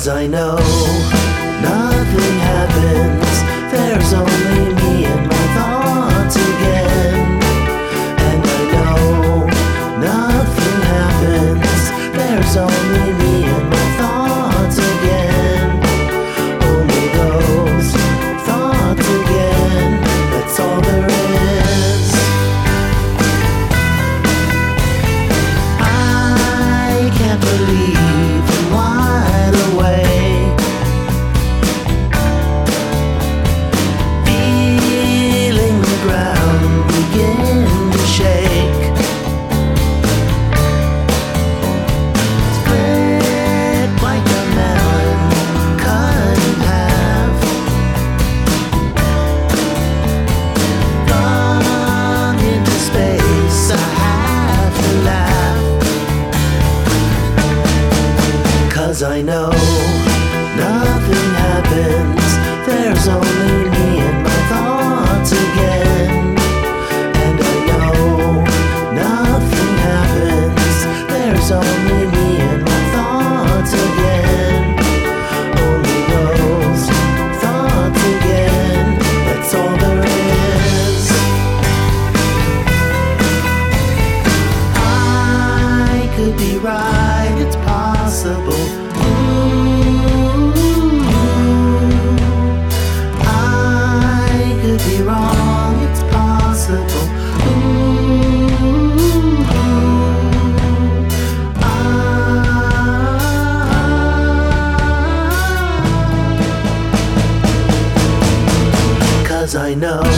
I know nothing happens, there's only me and my thoughts again. And I know nothing happens, there's only me and my thoughts again. Only those thoughts again, that's all there is. I can't believe I'm wide awake, feeling the ground begin to shake. Split like a melon, cut in half. Gone into space, I have to laugh. 'Cause I know nothing happens, there's only me and my thoughts again. And I know nothing happens, there's only me and my thoughts again. Only those thoughts again, that's all there is. I could be right, it's possible. I could be wrong, it's possible. Cause I know